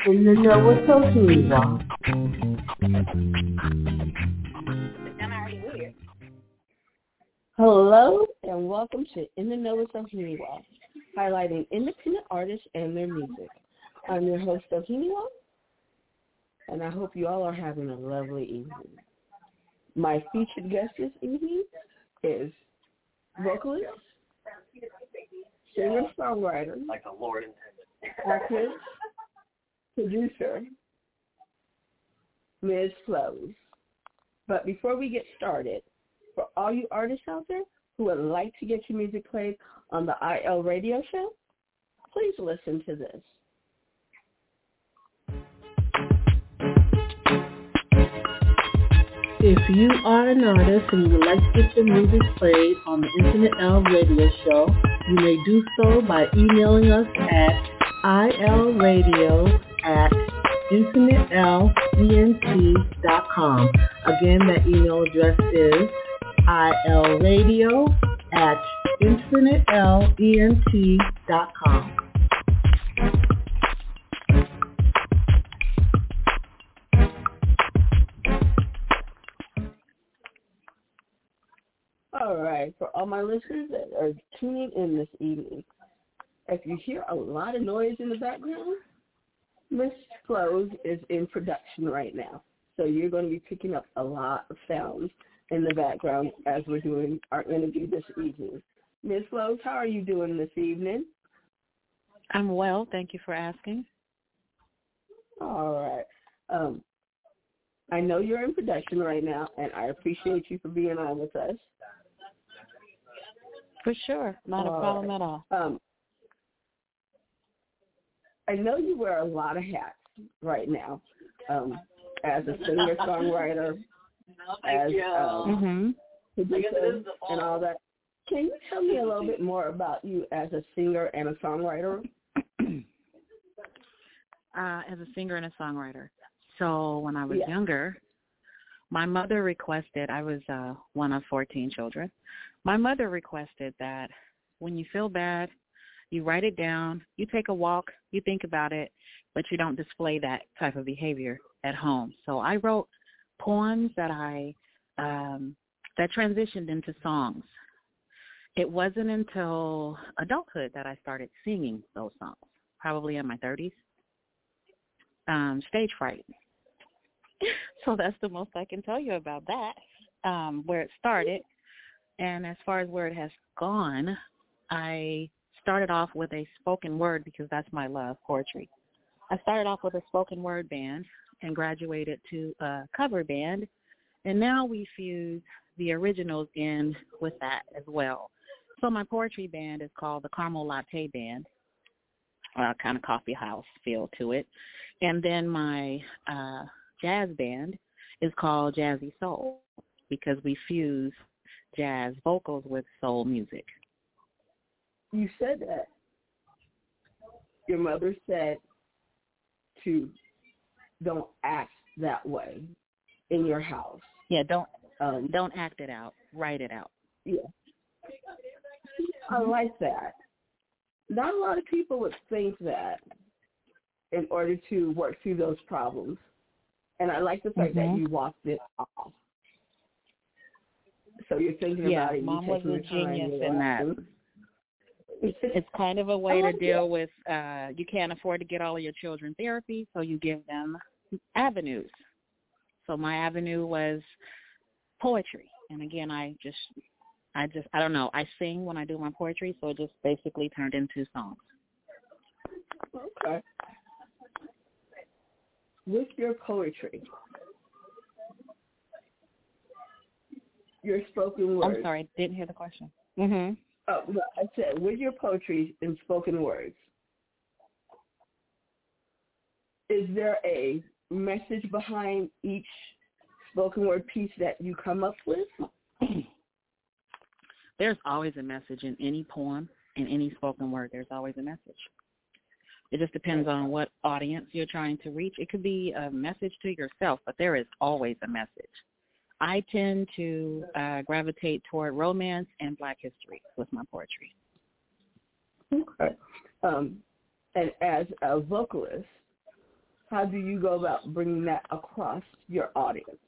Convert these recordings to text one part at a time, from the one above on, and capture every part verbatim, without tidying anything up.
In the know with Sophie Walk. Hello and welcome to In the Know with Sophie Walk, highlighting independent artists and their music. I'm your host, Sophie Walk, and I hope you all are having a lovely evening. My featured guest this evening is vocalist, singer-songwriter, like the Lord intended, actress, producer, Miz Flows. But before we get started, for all you artists out there who would like to get your music played on the I L radio show, please listen to this. If you are an artist and you would like to get your music played on the Infinite L radio show, you may do so by emailing us at ilradio at infinitelent dot com. Again, that email address is ilradio at infinitelent dot com. All right, for all my listeners that are tuning in this evening, if you hear a lot of noise in the background, Miss Flows is in production right now. So you're going to be picking up a lot of sounds in the background as we're doing our interview this evening. Miss Flows, how are you doing this evening? I'm well. Thank you for asking. All right. Um, I know you're in production right now, and I appreciate you for being on with us. For sure. Not all a problem right. at all. Um, I know you wear a lot of hats right now, um, as a singer-songwriter, as um, mm-hmm. producer, and all that. Can you tell me a little bit more about you as a singer and a songwriter? uh, as a singer and a songwriter. So when I was yeah. younger, my mother requested, I was uh, one of fourteen children. My mother requested that when you feel bad, you write it down, you take a walk, you think about it, but you don't display that type of behavior at home. So I wrote poems that I um, that transitioned into songs. It wasn't until adulthood that I started singing those songs, probably in my thirties. Um, stage fright. So that's the most I can tell you about that, um, where it started. And as far as where it has gone, I started off with a spoken word because that's my love, poetry. I started off with a spoken word band and graduated to a cover band, and now we fuse the originals in with that as well. So my poetry band is called the Caramel Latte Band, uh, kind of coffee house feel to it. And then my uh, jazz band is called Jazzy Soul because we fuse jazz vocals with soul music. You said that your mother said to don't act that way in your house. Yeah, don't um, don't act it out. Write it out. Yeah, I like that. Not a lot of people would think that in order to work through those problems, and I like the fact mm-hmm. that you walked it off. So you're thinking yeah, about it. Mom you're was a genius time, in that. It's kind of a way to deal with, uh, you can't afford to get all of your children therapy, so you give them avenues. So my avenue was poetry. And again, I just, I just, I don't know, I sing when I do my poetry, so it just basically turned into songs. Okay. With your poetry, your spoken words. I'm sorry, didn't hear the question. Mm-hmm. Oh, no, I said, with your poetry and spoken words, is there a message behind each spoken word piece that you come up with? There's always a message in any poem, in any spoken word. There's always a message. It just depends on what audience you're trying to reach. It could be a message to yourself, but there is always a message. I tend to uh, gravitate toward romance and Black history with my poetry. Okay. Um, and as a vocalist, how do you go about bringing that across your audience?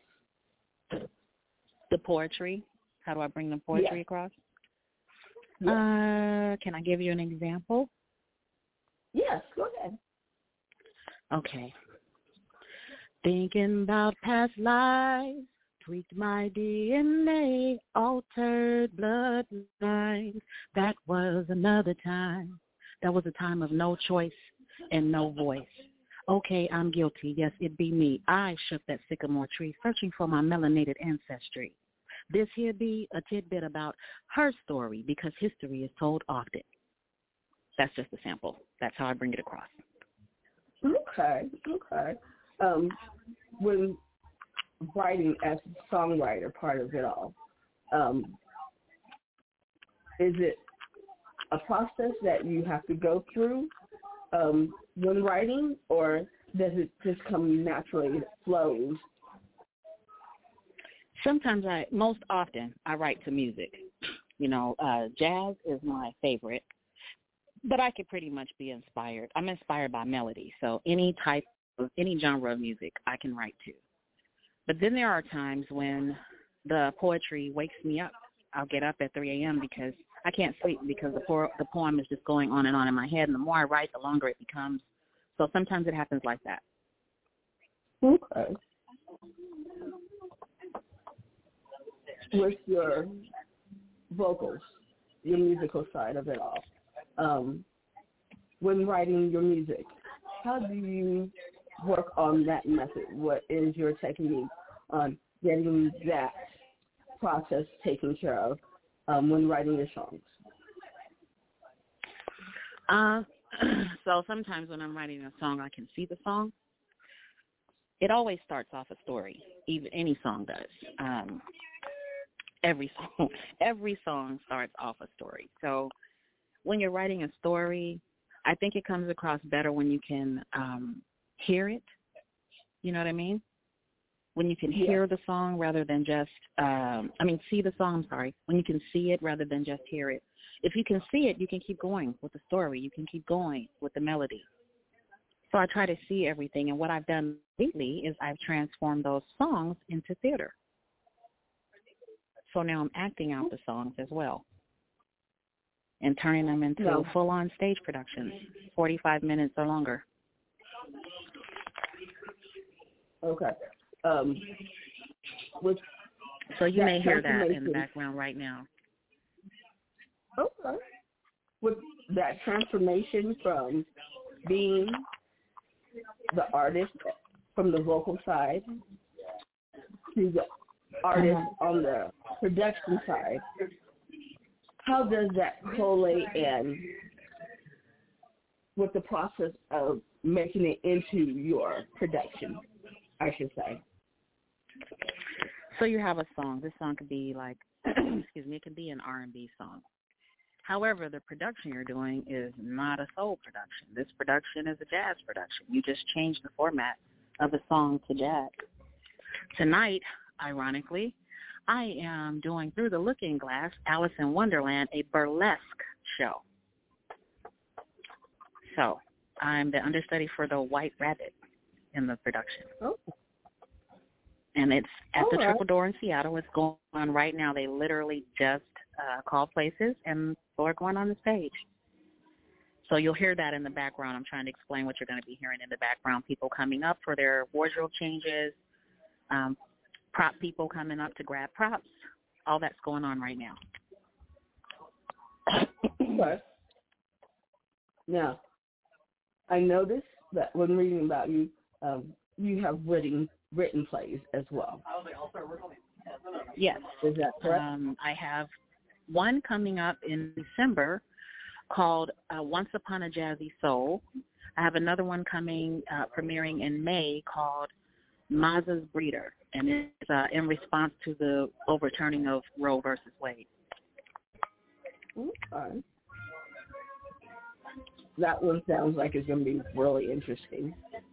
The poetry. How do I bring the poetry yes. across? Yes. Uh, can I give you an example? Yes, go ahead. Okay. Thinking about past lives, tweaked my D N A, altered bloodlines. That was another time. That was a time of no choice and no voice. Okay, I'm guilty. Yes, it be me. I shook that sycamore tree, searching for my melanated ancestry. This here be a tidbit about her story, because history is told often. That's just a sample. That's how I bring it across. Okay, okay. Um, when writing as a songwriter, part of it all, um, is it a process that you have to go through um, when writing, or does it just come naturally, it flows? Sometimes I, most often, I write to music. You know, uh, jazz is my favorite, but I could pretty much be inspired. I'm inspired by melody, so any type of, any genre of music I can write to. But then there are times when the poetry wakes me up. I'll get up at three a.m. because I can't sleep, because the, po- the poem is just going on and on in my head, and the more I write, the longer it becomes. So sometimes it happens like that. Okay. With your vocals, your musical side of it all, um, when writing your music, how do you work on that method? What is your technique on getting that process taken care of um, when writing your songs? Uh, so sometimes when I'm writing a song, I can see the song. It always starts off a story. Even any song does. Um, every song, every song starts off a story. So when you're writing a story, I think it comes across better when you can um, hear it. You know what I mean? When you can yeah. hear the song rather than just, um, I mean, see the song, I'm sorry. When you can see it rather than just hear it. If you can see it, you can keep going with the story. You can keep going with the melody. So I try to see everything. And what I've done lately is I've transformed those songs into theater. So now I'm acting out the songs as well and turning them into no. full-on stage productions, forty-five minutes or longer. Okay. Um, with so you may hear that in the transformation- background right now. Okay. With that transformation from being the artist from the vocal side to the artist Mm-hmm. on the production side, how does that collate in with the process of making it into your production, I should say? So you have a song. This song could be like, excuse me, it could be an R and B song. However, the production you're doing is not a soul production. This production is a jazz production. You just changed the format of the song to jazz. Tonight, ironically, I am doing Through the Looking Glass, Alice in Wonderland, a burlesque show. So I'm the understudy for the White Rabbit in the production. Oh. And it's at All the right. Triple Door in Seattle. It's going on right now. They literally just uh, called places, and they're going on the stage. So you'll hear that in the background. I'm trying to explain what you're going to be hearing in the background. People coming up for their wardrobe changes, um, prop people coming up to grab props. All that's going on right now. Okay. Now, I noticed that when reading about you, um, you have written written plays as well. Yes. Is that correct? Um, I have one coming up in December called uh, Once Upon a Jazzy Soul. I have another one coming, uh, premiering in May called Mazza's Breeder, and it's uh, in response to the overturning of Roe versus Wade. Okay. That one sounds like it's going to be really interesting.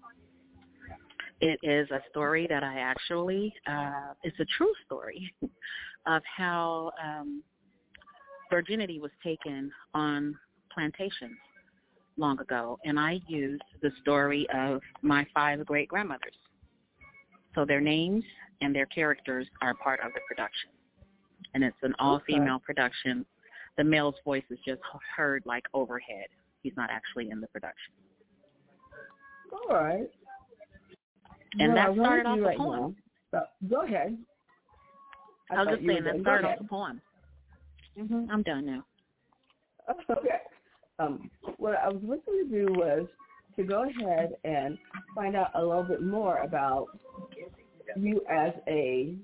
It is a story that I actually, uh, it's a true story of how um, virginity was taken on plantations long ago, and I used the story of my five great-grandmothers. So their names and their characters are part of the production. And it's an all-female okay. production. The male's voice is just heard like overhead. He's not actually in the production. All right. And well, that started off right the poem. So, go ahead. I, I was just saying that started off the poem. Mm-hmm. I'm done now. Okay. Um, what I was looking to do was to go ahead and find out a little bit more about you as a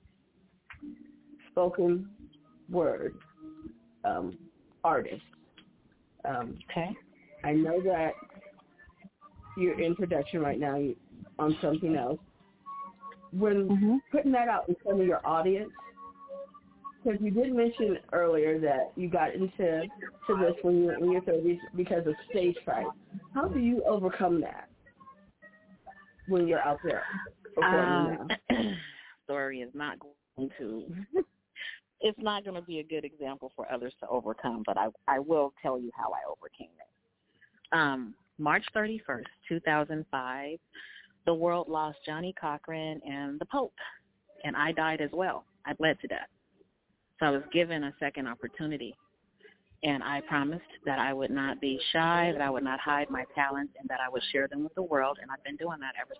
spoken word um, artist. Um, okay. I know that you're in production right now on something else. When mm-hmm. putting that out in front of your audience, because you did mention earlier that you got into to this when you were in your thirties because of stage fright. How do you overcome that when you're out there performing um, now? Story is not going to. It's not going to be a good example for others to overcome, but I I will tell you how I overcame it. Um, March thirty-first, two thousand five. The world lost Johnny Cochran and the Pope, and I died as well. I bled to death. So I was given a second opportunity, and I promised that I would not be shy, that I would not hide my talents, and that I would share them with the world, and I've been doing that ever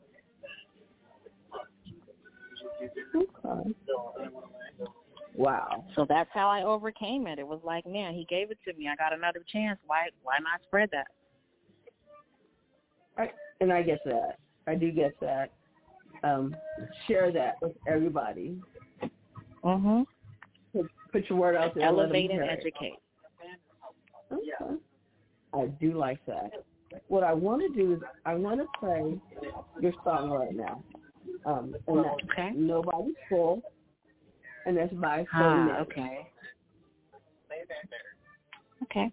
since. Okay. Wow. So that's how I overcame it. It was like, man, he gave it to me. I got another chance. Why why not spread that? I, and I get that. I do get that. Um, share that with everybody. Mm-hmm. Put, put your word out there. Elevate and educate. Okay. I do like that. What I want to do is I want to play your song right now. Um, and that's okay. Nobody's Full. And that's by Ah, okay. Okay.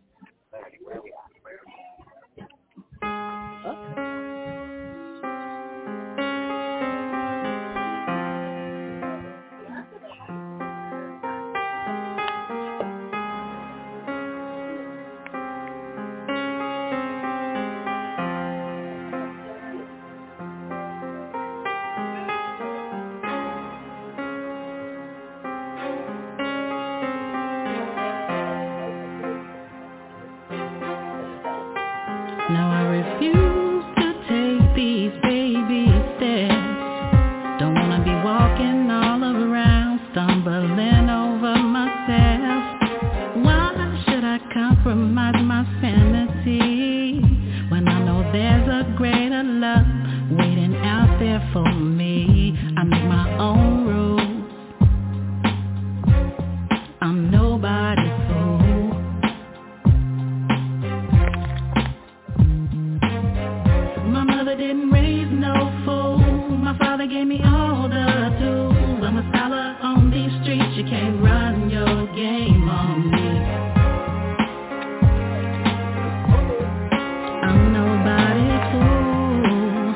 Oh. Now I refuse to take these baby steps. Don't wanna be walking all around, stumbling over myself. Why should I compromise my sanity when I know there's a greater love waiting out there for me? I make my own rules. I'm nobody's fool. Didn't raise no fool. My father gave me all the tools. I'm a scholar on these streets. You can't run your game on me. I'm nobody's fool.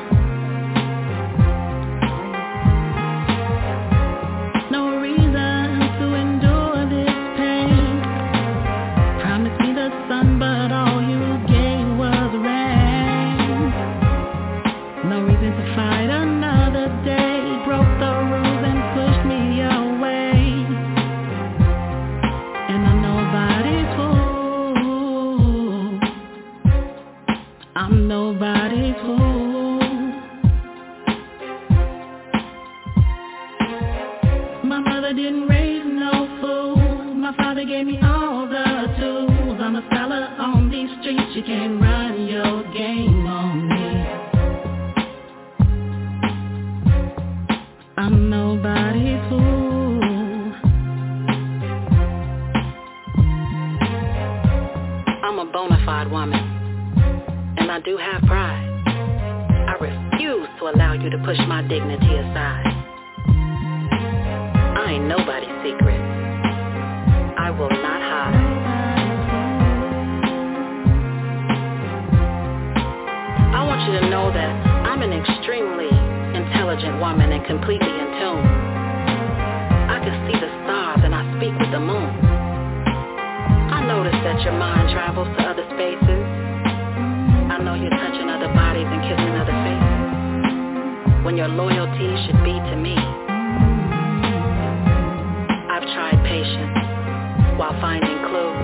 No reason to endure this pain. Promised me the sun, but all you gave was rain. No reason to fight another day. Broke the rules and pushed me away. And I'm nobody's fool. I'm nobody's fool. My mother didn't raise no fool. My father gave me all the tools. I'm a scholar on these streets. You can't run your game on me. I'm nobody's fool. I'm a bona fide woman, and I do have pride. I refuse to allow you to push my dignity aside. I ain't nobody's secret. I will not hide. I want you to know that I'm an extremely intelligent woman and completely in tune. I can see the stars and I speak with the moon. I notice that your mind travels to other spaces, your loyalty should be to me. I've tried patience while finding clues.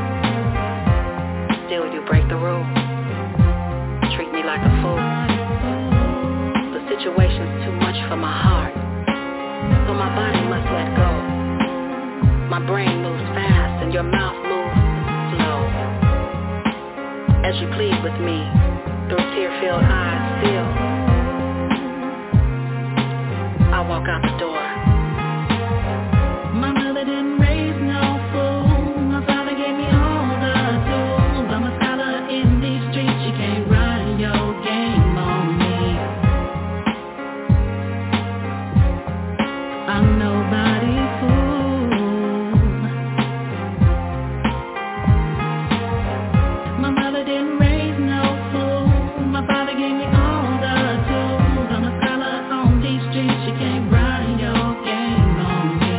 Still you break the rules. Treat me like a fool. The situation's too much for my heart, so my body must let go. My brain moves fast and your mouth moves slow. As you plead with me, through tear-filled eyes still, I walk out the door. My mother didn't raise no fool. My father gave me all the tools. I'm a scholar in these streets. You can't run your game on me. I'm nobody's fool. My mother didn't raise no fool. My father gave me all the tools. I'm a scholar on these streets. You can't run your game on me.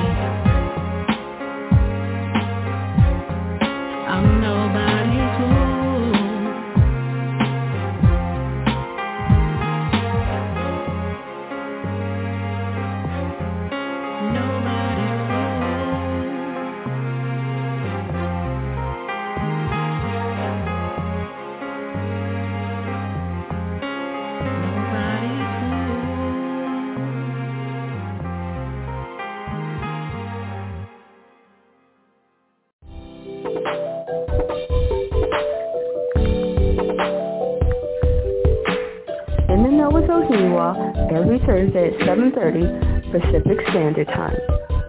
I'm nobody's fool. Nobody's In the Know with Ohiniwa, every Thursday at seven thirty Pacific Standard Time.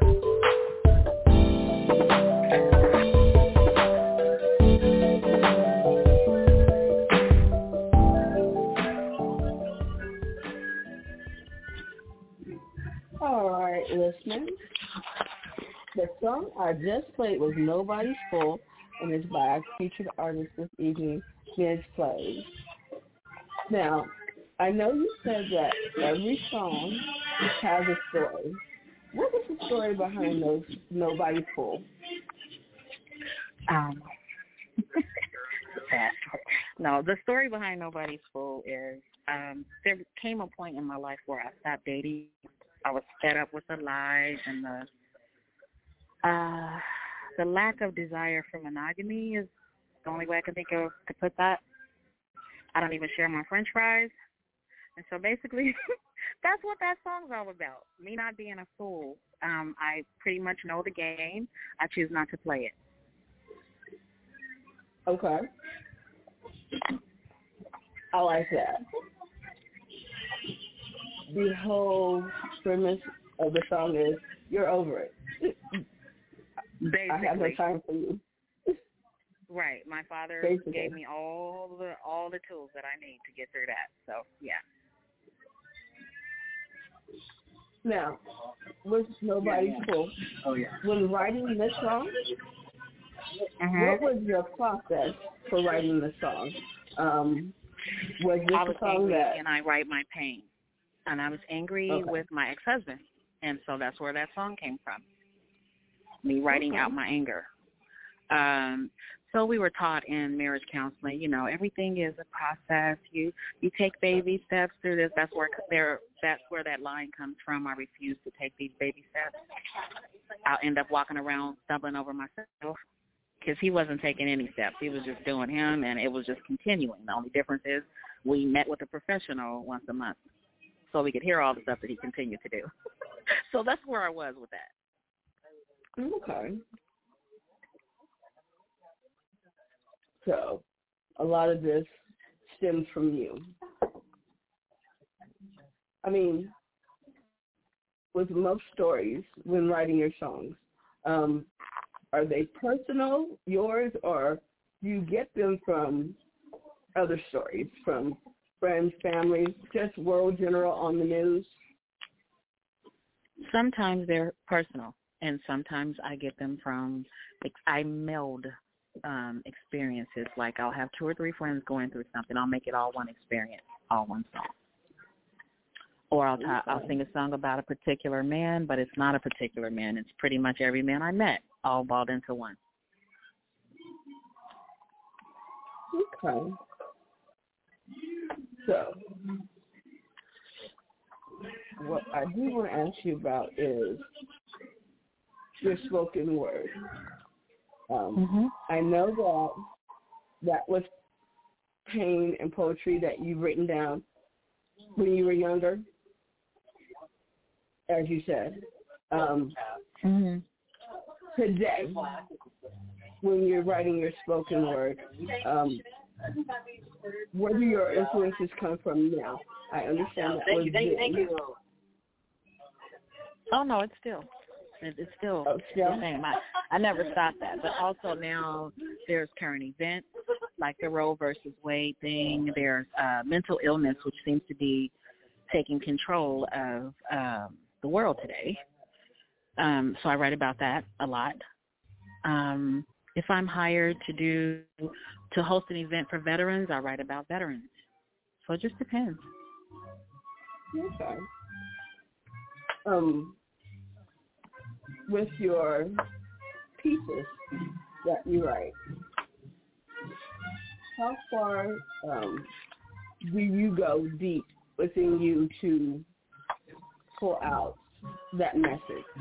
All right, listeners. The song I just played was Nobody's Full, and it's by our featured artist this evening, Miz Plays. Now, I know you said that every song has a story. What is the story behind those Nobody's Full? Um, no, the story behind Nobody's Fool is um, there came a point in my life where I stopped dating. I was fed up with the lies and the uh, the lack of desire for monogamy is the only way I can think of to put that. I don't even share my French fries. And so basically, that's what that song's all about, me not being a fool. Um, I pretty much know the game. I choose not to play it. Okay. I like that. The whole premise of the song is, you're over it. Basically. I have no time for you. Right. My father Basically. gave me all the all the tools that I need to get through that. So, yeah. Now, with Nobody's Yeah, yeah. Full, Oh, yeah. when writing this song, Uh-huh. what was your process for writing the song? Um, was this I was a song angry that... and I write my pain. And I was angry Okay. with my ex-husband. And so that's where that song came from, me writing Okay. out my anger. Um, so we were taught in marriage counseling, you know, everything is a process. You you take baby steps through this. That's where there. That's where that line comes from. I refuse to take these baby steps. I'll end up walking around stumbling over myself because he wasn't taking any steps. He was just doing him, and it was just continuing. The only difference is we met with a professional once a month so we could hear all the stuff that he continued to do. So that's where I was with that. Okay. So, a lot of this stems from you. I mean, with most stories, when writing your songs, um, are they personal, yours, or you get them from other stories, from friends, family, just world general on the news? Sometimes they're personal, and sometimes I get them from, I meld um, experiences. Like I'll have two or three friends going through something. I'll make it all one experience, all one song. Or I'll, ta- I'll sing a song about a particular man, but it's not a particular man. It's pretty much every man I met, all balled into one. Okay. So, what I do want to ask you about is your spoken word. Um, Mm-hmm. I know that that was pain and poetry that you've written down when you were younger, as you said. Um, Mm-hmm. Today, when you're writing your spoken word, um, where do your influences come from now? I understand that Thank was you, thank you, thank you. Oh, no, it's still. It, it's still Oh, still? the same. I, I never stopped that. But also now there's current events like the Roe versus Wade thing. There's uh, mental illness, which seems to be taking control of um, the world today. Um, so I write about that a lot. Um, if I'm hired to do to host an event for veterans, I write about veterans. So it just depends. Okay. Um, with your pieces that you write, how far um, do you go deep within you to pull out that message?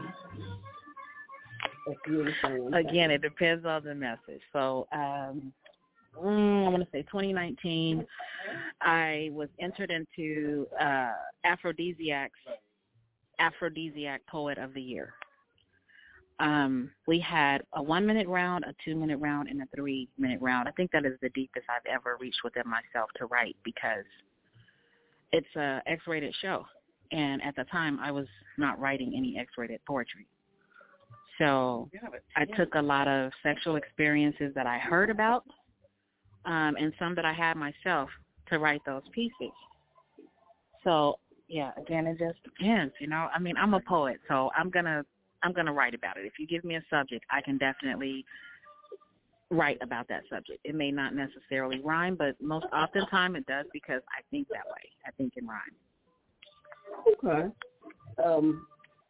If you understand what I'm saying. Again, it depends on the message. So um, mm, I'm going to say twenty nineteen, I was entered into uh, Aphrodisiac's Aphrodisiac Poet of the Year. Um, we had a one-minute round, a two-minute round, and a three-minute round. I think that is the deepest I've ever reached within myself to write because it's a X-rated show. And at the time, I was not writing any X-rated poetry. So I took a lot of sexual experiences that I heard about um, and some that I had myself to write those pieces. So, yeah, again, it just depends, you know. I mean, I'm a poet, so I'm going to I'm gonna write about it. If you give me a subject, I can definitely write about that subject. It may not necessarily rhyme, but most oftentimes it does because I think that way. I think in rhyme. Okay. Um,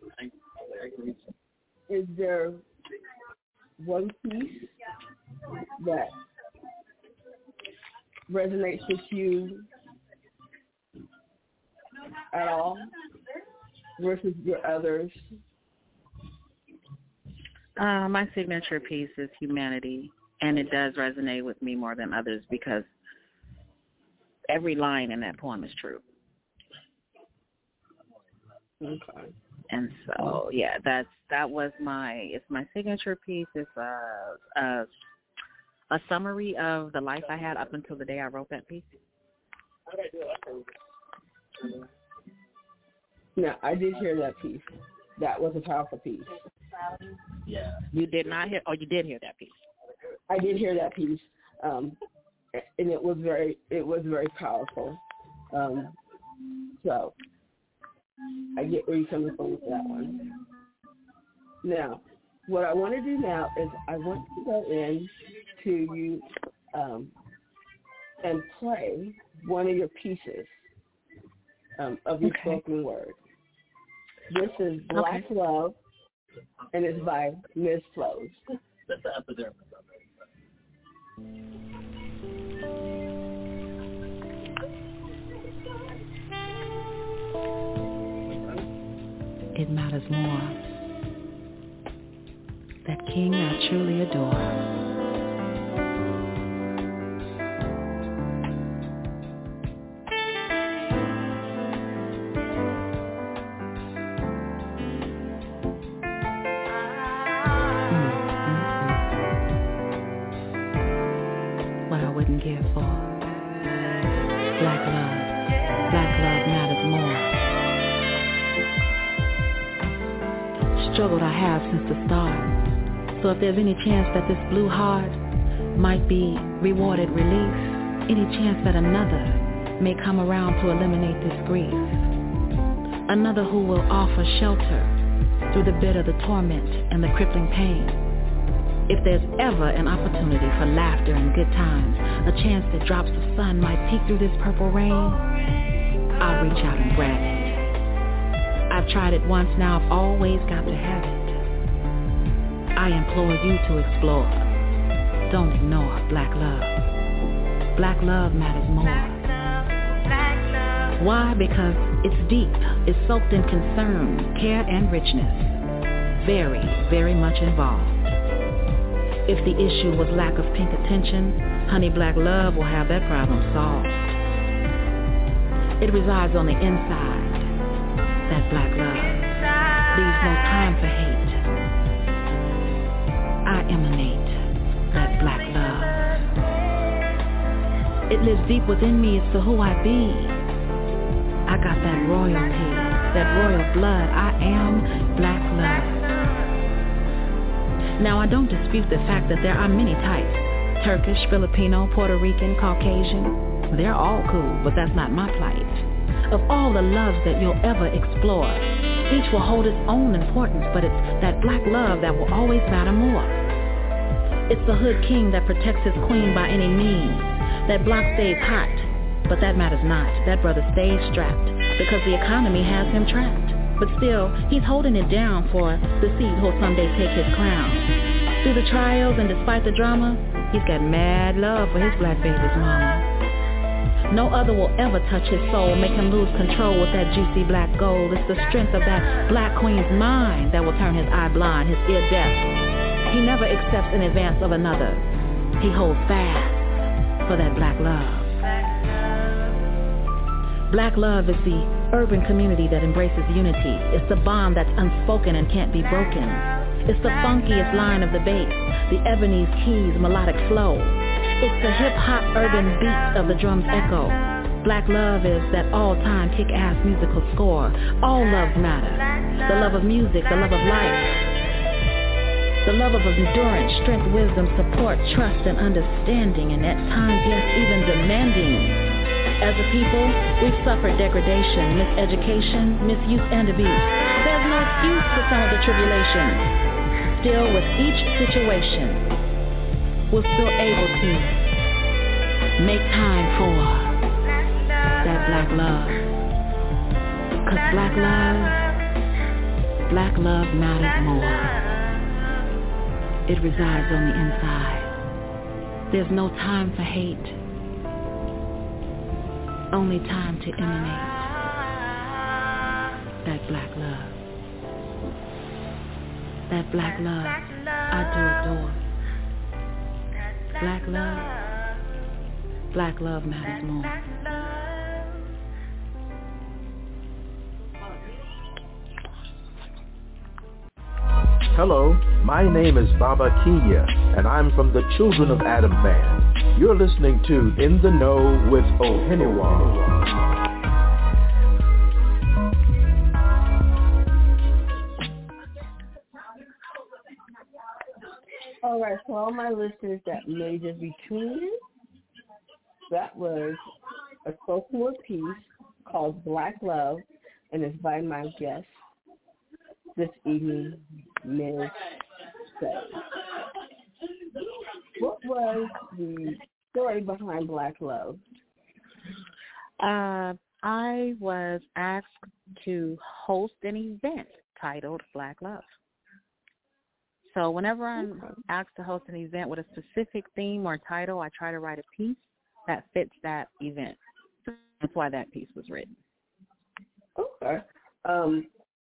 is there one piece that resonates with you at all versus your others? Uh, my signature piece is Humanity, and it does resonate with me more than others because every line in that poem is true. Okay. And so, yeah, that's that was my it's my signature piece. It's a, a a summary of the life I had up until the day I wrote that piece. Now, I did hear that piece. That was a powerful piece. Yeah. You did not hear, or you did hear that piece? I did hear that piece, um, and it was very, it was very powerful. Um, so I get where you're coming from with that one. Now, what I want to do now is I want to go in to you um, and play one of your pieces um, of your Okay. spoken word. This is Black Okay. Love, and it's by Miz Flows. That's the epidermis of it. It matters more. That king I truly adore. What I wouldn't give for. Black love. Black love matters more. Struggled I have since the start. So if there's any chance that this blue heart might be rewarded release, any chance that another may come around to eliminate this grief, another who will offer shelter through the bitter, the torment, and the crippling pain. If there's ever an opportunity for laughter and good times, a chance that drops of sun might peek through this purple rain, I'll reach out and grab it. I've tried it once, now I've always got to have it. I implore you to explore. Don't ignore black love. Black love matters more. Why? Because it's deep, it's soaked in concern, care, and richness. Very, very much involved. If the issue was lack of pink attention, Honey Black Love will have that problem solved. It resides on the inside, that black love. Leaves no time for hate. I emanate that black love. It lives deep within me, it's to who I be. I got that royalty, that royal blood. I am black love. Now, I don't dispute the fact that there are many types. Turkish, Filipino, Puerto Rican, Caucasian. They're all cool, but that's not my plight. Of all the loves that you'll ever explore, each will hold its own importance, but it's that black love that will always matter more. It's the hood king that protects his queen by any means. That block stays hot, but that matters not. That brother stays strapped, because the economy has him trapped. But still, he's holding it down for the seed who'll someday take his crown. Through the trials and despite the drama, he's got mad love for his black baby's mama. No other will ever touch his soul, make him lose control with that juicy black gold. It's the strength of that black queen's mind that will turn his eye blind, his ear deaf. He never accepts in advance of another. He holds fast for that black love. Black love is the urban community that embraces unity. It's the bond that's unspoken and can't be broken. It's the funkiest line of the bass, the ebony's keys, melodic flow. It's the hip-hop urban beat of the drum's echo. Black love is that all-time kick-ass musical score. All loves matter. The love of music, the love of life. The love of endurance, strength, wisdom, support, trust, and understanding, and at times, yes, even demanding. As a people, we've suffered degradation, miseducation, misuse, and abuse. There's no excuse for some of the tribulation. Still, with each situation, we're still able to make time for that black love. Because black love, black love matters more. It resides on the inside. There's no time for hate. Only time to emanate that black love. That black love I do adore. Black love, black love matters more. Hello, my name is Baba Kenya, and I'm from the Children of Adam Band. You're listening to In the Know with Oheniwa. All right, for all my listeners that may just be tuning in, that was a spoken word piece called Black Love, and it's by my guest this evening, Miz Say. What was the story behind Black Love? Uh, I was asked to host an event titled Black Love. So whenever I'm asked to host an event with a specific theme or title, I try to write a piece that fits that event. That's why that piece was written. Okay. Um,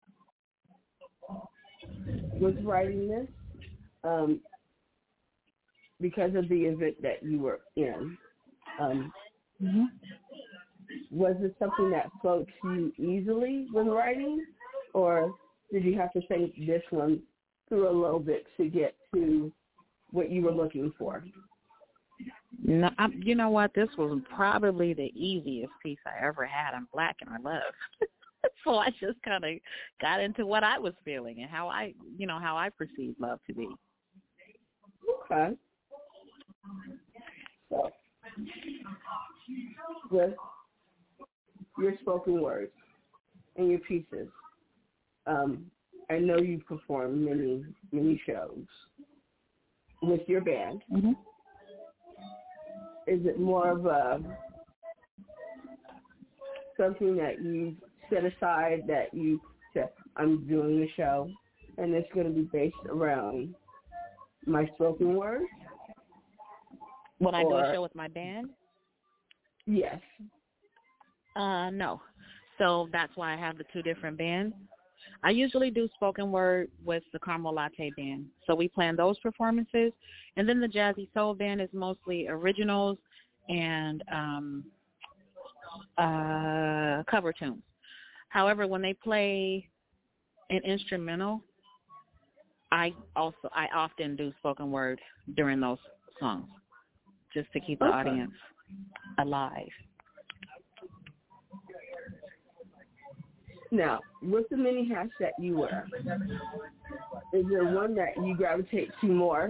was writing this um, because of the event that you were in. Um, mm-hmm. Was it something that flowed to you easily with writing, or did you have to think this one through a little bit to get to what you were looking for? No, I, you know what? This was probably the easiest piece I ever had on Black and I Love. So I just kind of got into what I was feeling and how I, you know, how I perceive love to be. Okay. So, with your spoken words and your pieces, um, I know you've performed many, many shows with your band. Mm-hmm. Is it more of a something that you set aside that you said, I'm doing a show, and it's going to be based around my spoken word? When I or, do a show with my band? Yes. Uh, no. So that's why I have the two different bands. I usually do spoken word with the Caramel Latte Band. So we plan those performances. And then the Jazzy Soul Band is mostly originals and um, uh, cover tunes. However, when they play an instrumental, I also I often do spoken word during those songs just to keep the Okay. audience alive. Now, with the many hats that you wear, is there one that you gravitate to more?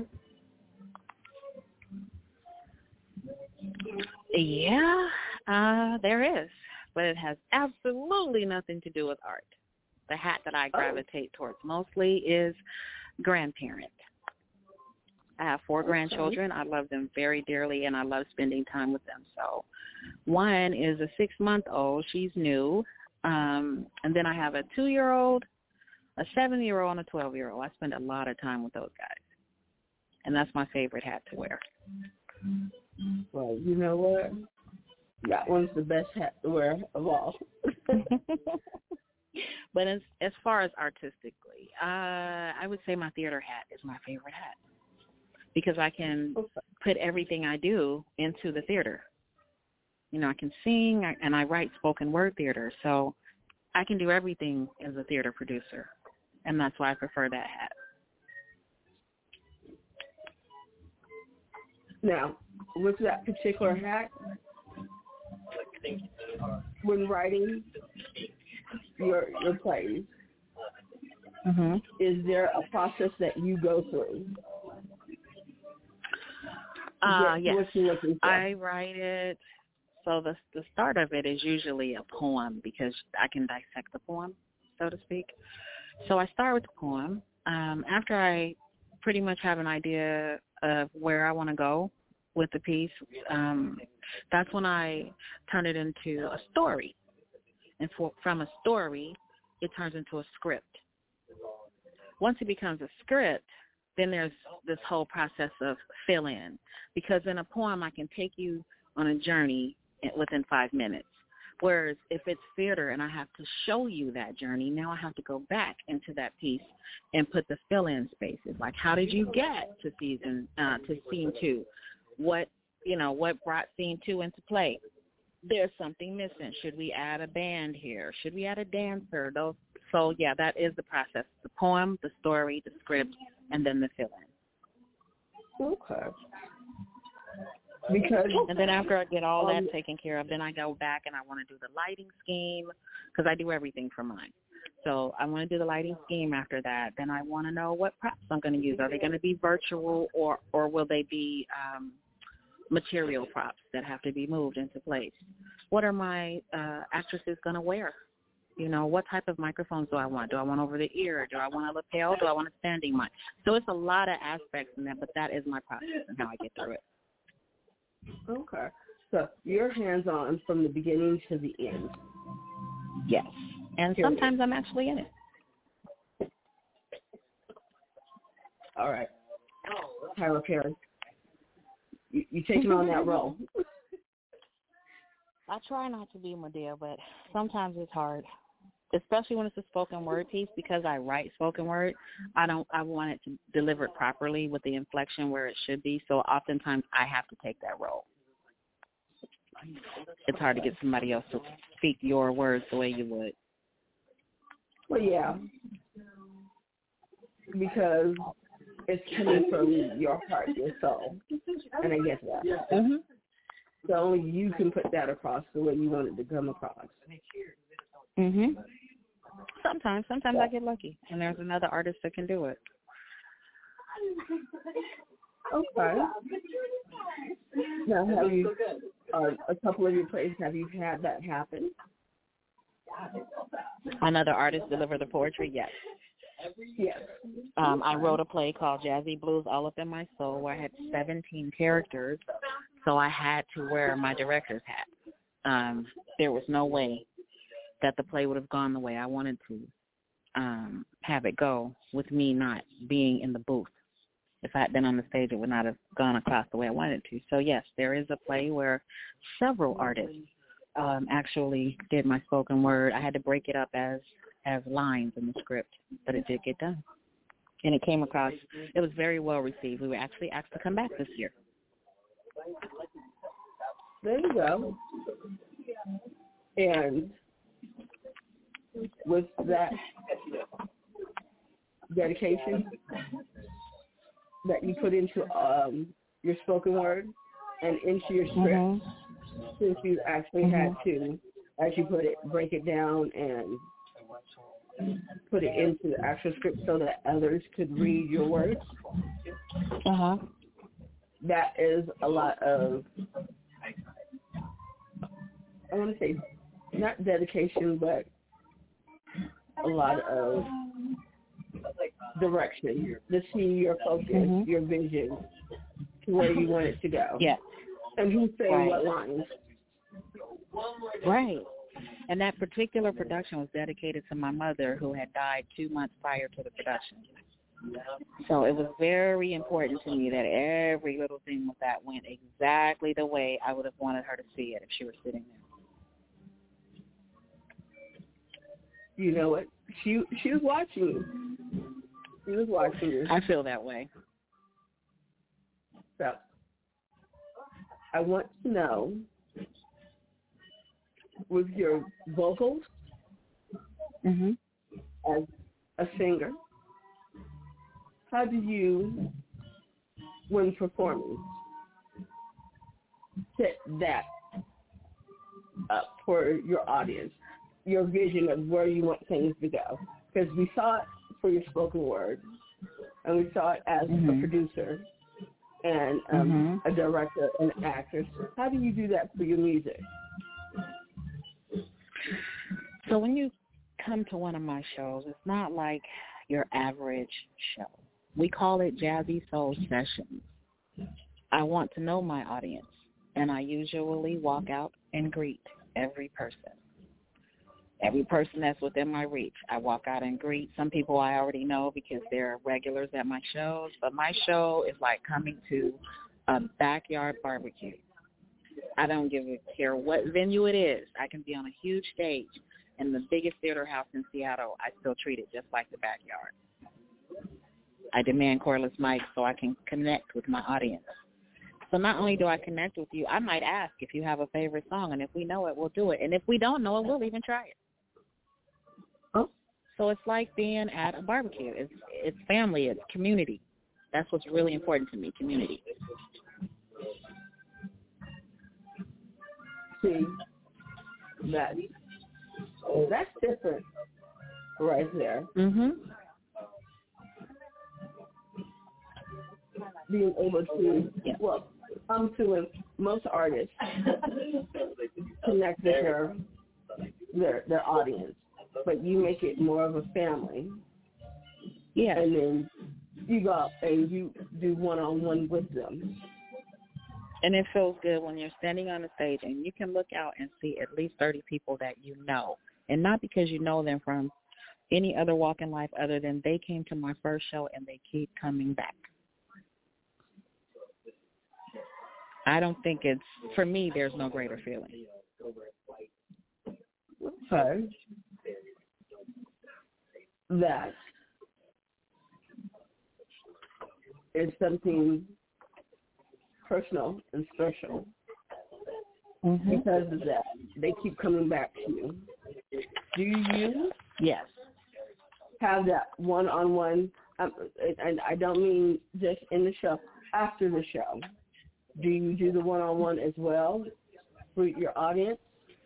Yeah, uh, there is, but it has absolutely nothing to do with art. The hat that I gravitate oh. towards mostly is grandparent. I have four okay. grandchildren. I love them very dearly, and I love spending time with them. So one is a six-month-old. She's new. Um, and then I have a two-year-old, a seven-year-old, and a twelve-year-old. I spend a lot of time with those guys. And that's my favorite hat to wear. Well, you know what? That one's the best hat to wear of all. But as, as far as artistically, uh, I would say my theater hat is my favorite hat because I can okay. put everything I do into the theater. You know, I can sing and I write spoken word theater, so I can do everything as a theater producer, and that's why I prefer that hat. Now, with that particular hat, when writing your your plays, mm-hmm. is there a process that you go through? Uh, yes, I write it. So the the start of it is usually a poem because I can dissect the poem, so to speak. So I start with the poem. Um, after I pretty much have an idea of where I want to go with the piece, um, that's when I turn it into a story. And for, from a story, it turns into a script. Once it becomes a script, then there's this whole process of fill-in. Because in a poem, I can take you on a journey within five minutes. Whereas if it's theater and I have to show you that journey, now I have to go back into that piece and put the fill-in spaces. Like, how did you get to season, uh, to scene two? What, you know, what brought scene two into play? There's something missing. Should we add a band here? Should we add a dancer? Those. So, yeah, that is the process. The poem, the story, the script, and then the fill-in. Okay. Because and then after I get all um, that taken care of, then I go back and I want to do the lighting scheme because I do everything for mine. So I want to do the lighting scheme after that. Then I want to know what props I'm going to use. Are they going to be virtual or, or will they be um, material props that have to be moved into place? What are my uh, actresses going to wear? You know, what type of microphones do I want? Do I want over the ear? Do I want a lapel? Do I want a standing mic? So it's a lot of aspects in that, but that is my process and how I get through it. Okay. So you're hands-on from the beginning to the end. Yes. And Period. Sometimes I'm actually in it. All right. Tyler Perry, you, you taking on that role. I try not to be Madea, but sometimes it's hard, especially when it's a spoken word piece because I write spoken word. I don't. I want it to deliver it properly with the inflection where it should be. So oftentimes I have to take that role. It's hard to get somebody else to speak your words the way you would. Well, yeah, because it's coming from your heart, your soul, and I get that. Mm-hmm. So only you can put that across the way you want it to come across. Mhm. Sometimes, sometimes I get lucky, and there's another artist that can do it. Okay. Now, have you, uh, a couple of your plays, have you had that happen? Another artist deliver the poetry? Yes. Yes. Um, I wrote a play called Jazzy Blues All Up in My Soul where I had seventeen characters, so I had to wear my director's hat. Um, there was no way that the play would have gone the way I wanted to um, have it go with me not being in the booth. If I had been on the stage, it would not have gone across the way I wanted it to. So, yes, there is a play where several artists um, actually did my spoken word, I had to break it up as as lines in the script, but it did get done. And it came across, it was very well received. We were actually asked to come back this year. There you go. And with that dedication that you put into um, your spoken word and into your script, mm-hmm. since you actually mm-hmm. had to, as you put it, break it down and put it into the actual script so that others could read your words. Uh-huh. That is a lot of, I want to say, not dedication, but a lot of direction to see your focus, mm-hmm. your vision, to where you want it to go. Yeah. And who's saying right. what lines. Right. And that particular production was dedicated to my mother, who had died two months prior to the production. So it was very important to me that every little thing with that went exactly the way I would have wanted her to see it if she were sitting there. You know what? She she was watching you. She was watching you. I feel that way. So I want to know, with your vocals mm-hmm. as a singer, how do you, when performing, set that up for your audience, your vision of where you want things to go? Because we saw it for your spoken word, and we saw it as mm-hmm. a producer and um, mm-hmm. a director and an actress. How do you do that for your music? So when you come to one of my shows, it's not like your average show. We call it Jazzy Soul Sessions. I want to know my audience, and I usually walk out and greet every person. Every person that's within my reach, I walk out and greet. Some people I already know because they're regulars at my shows, but my show is like coming to a backyard barbecue. I don't give a care what venue it is. I can be on a huge stage in the biggest theater house in Seattle. I still treat it just like the backyard. I demand cordless mics so I can connect with my audience. So not only do I connect with you, I might ask if you have a favorite song, and if we know it, we'll do it. And if we don't know it, we'll even try it. Oh. So it's like being at a barbecue. It's it's family. It's community. That's what's really important to me, community. See, that, that's different right there. Mm-hmm. Being able to, yeah. well, I'm feeling most artists connect with their, their their audience, but you make it more of a family. Yeah. And then you go out and you do one-on-one with them. And it feels good when you're standing on the stage and you can look out and see at least thirty people that you know. And not because you know them from any other walk in life other than they came to my first show and they keep coming back. I don't think it's, for me, there's no greater feeling. Okay. That is something personal and special. Mm-hmm. Because of that, they keep coming back to you. Do you? Yes. Have that one-on-one, um, and I don't mean just in the show, after the show. Do you do the one-on-one as well for your audience?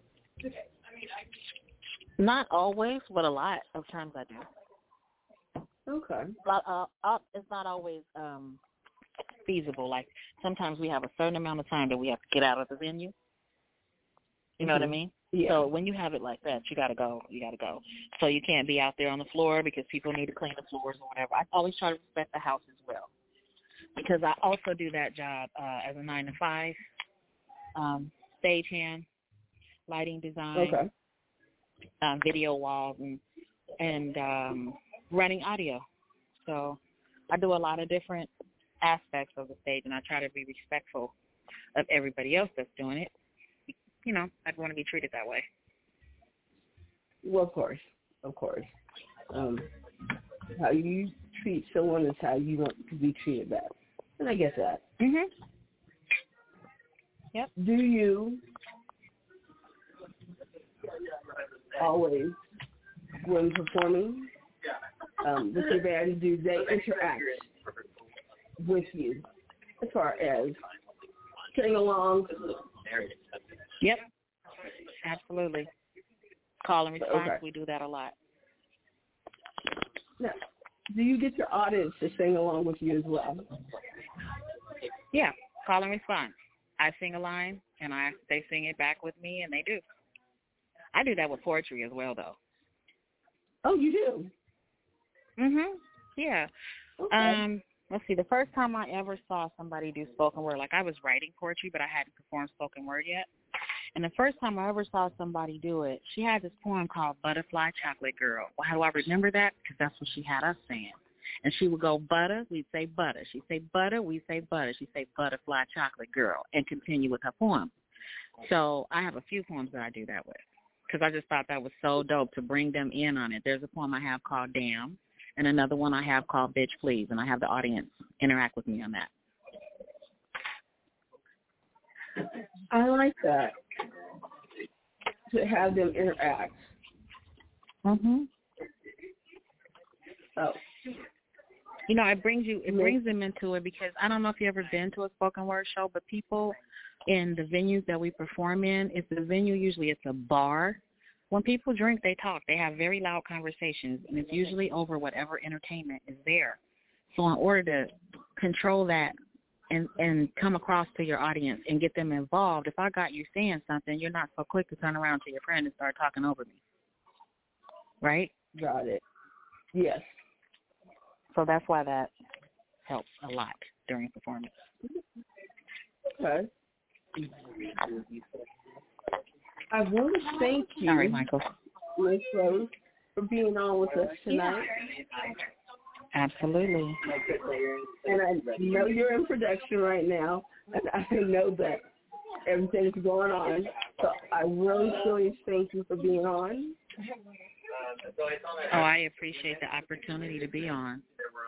Not always, but a lot of times I do. Okay. But, uh, uh, it's not always um, feasible. Like sometimes we have a certain amount of time that we have to get out of the venue. You know mm-hmm. what I mean? Yeah. So when you have it like that, you got to go. You got to go. So you can't be out there on the floor because people need to clean the floors or whatever. I always try to respect the house as well. Because I also do that job uh, as a nine to five, um, stagehand, lighting design, okay. um, video walls, and and um, running audio. So I do a lot of different aspects of the stage, and I try to be respectful of everybody else that's doing it. you know, I'd want to be treated that way. Well, of course, of course. Um, how you treat someone is how you want to be treated back. And I get that. Mhm. Yep. Do you always, when performing um, with your band, do they interact with you as far as sing along? Yep. Absolutely. Call and response, Okay. we do that a lot. Now, do you get your audience to sing along with you as well? Yeah, call and response. I sing a line, and I they sing it back with me, and they do. I do that with poetry as well, though. Oh, you do? Mhm. Yeah. Okay. Um. Let's see. The first time I ever saw somebody do spoken word, like I was writing poetry, but I hadn't performed spoken word yet. And the first time I ever saw somebody do it, she had this poem called Butterfly Chocolate Girl. Well, how do I remember that? Because that's what she had us saying. And she would go butter, we'd say butter. She'd say butter, we'd say butter. She'd say Butterfly Chocolate Girl and continue with her poem. So I have a few poems that I do that with because I just thought that was so dope to bring them in on it. There's a poem I have called Damn and another one I have called Bitch Please, and I have the audience interact with me on that. I like that, to have them interact. Mm-hmm. Oh. You know, it brings you, it brings them into it because I don't know if you've ever been to a spoken word show, but people in the venues that we perform in, it's a venue, usually it's a bar. When people drink, they talk. They have very loud conversations, and it's usually over whatever entertainment is there. So in order to control that and, and come across to your audience and get them involved, if I got you saying something, you're not so quick to turn around to your friend and start talking over me. Right? Got it. Yes. So that's why that helps a lot during performance. Okay. I want to thank you, All right, Michael. Miz Rose, for being on with us tonight. Absolutely. And I know you're in production right now, and I know that everything is going on. So I really, really thank you for being on. Oh, I appreciate the opportunity to be on.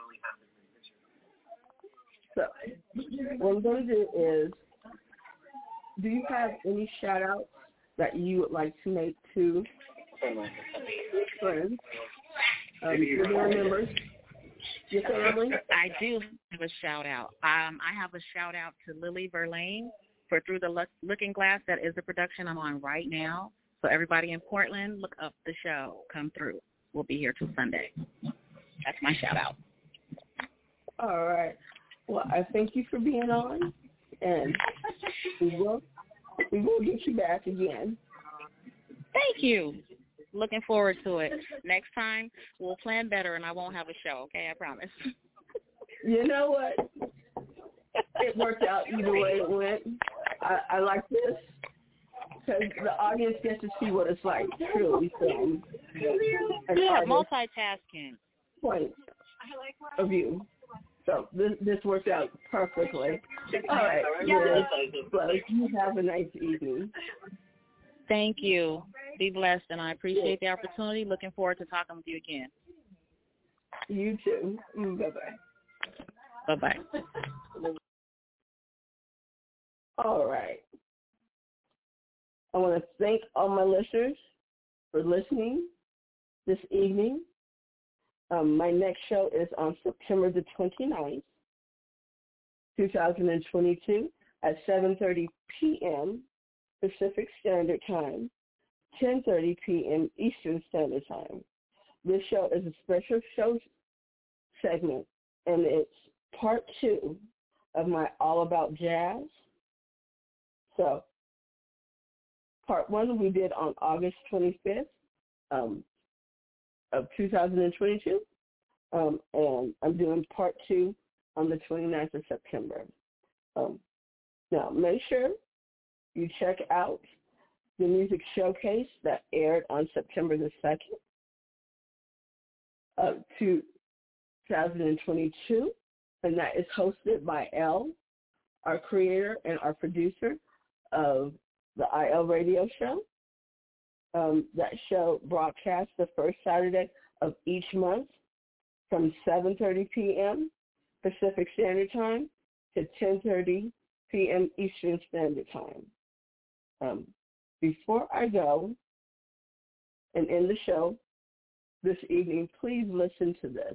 So what I'm going to do is, do you have any shout-outs that you would like to make to friends, um, your band members, your family? I do have a shout-out. Um, I have a shout-out to Lily Verlaine for Through the Look- Looking Glass. That is the production I'm on right now. So everybody in Portland, look up the show. Come through. We'll be here till Sunday. That's my shout-out. All right. Well, I thank you for being on, and we will we will get you back again. Thank you. Looking forward to it. Next time, we'll plan better, and I won't have a show, okay? I promise. You know what? It worked out either way it went. I, I like this because the audience gets to see what it's like truly from an Yeah, artist's multitasking. point of view. So this this worked out perfectly. All right, Liz, well, you have a nice evening. Thank you. Be blessed, and I appreciate the opportunity. Looking forward to talking with you again. You too. Bye-bye. Bye-bye. All right. I want to thank all my listeners for listening this evening. Um, my next show is on September the twenty-ninth, twenty twenty-two at seven thirty p.m. Pacific Standard Time, ten thirty p.m. Eastern Standard Time. This show is a special show segment, and it's part two of my All About Jazz. So part one we did on August twenty-fifth um, of two thousand twenty-two, um, and I'm doing part two on the twenty-ninth of September. Um, now, make sure you check out the music showcase that aired on September the second of two thousand twenty-two, and that is hosted by Elle, our creator and our producer of the I L L Radio Show. Um, that show broadcasts the first Saturday of each month from seven thirty p.m. Pacific Standard Time to ten thirty p.m. Eastern Standard Time. Um, before I go and end the show this evening, please listen to this.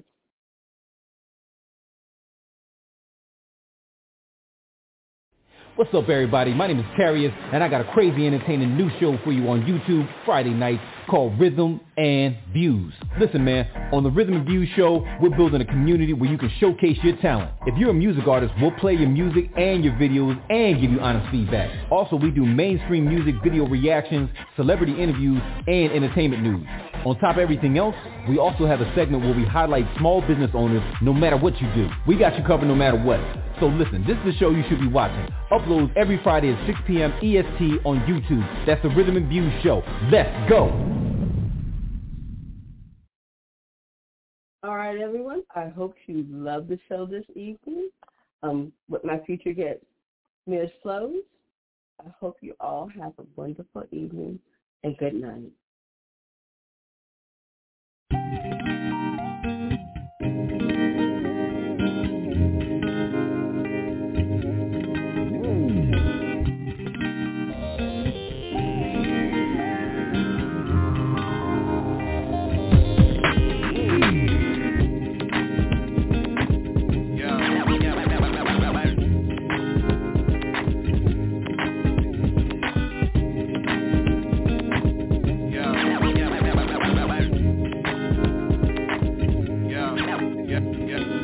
What's up, everybody? My name is Carius, and I got a crazy entertaining new show for you on YouTube Friday nights called Rhythm and Views. Listen, man, on the Rhythm and Views show, we're building a community where you can showcase your talent. If you're a music artist, we'll play your music and your videos and give you honest feedback. Also, we do mainstream music video reactions, celebrity interviews, and entertainment news. On top of everything else, we also have a segment where we highlight small business owners no matter what you do. We got you covered no matter what. So listen, this is the show you should be watching. Uploads every Friday at six p.m. E S T on YouTube. That's the Rhythm and Views show. Let's go. All right, everyone. I hope you love the show this evening um, with my feature guest, Miz Flows. I hope you all have a wonderful evening and good night. Yeah.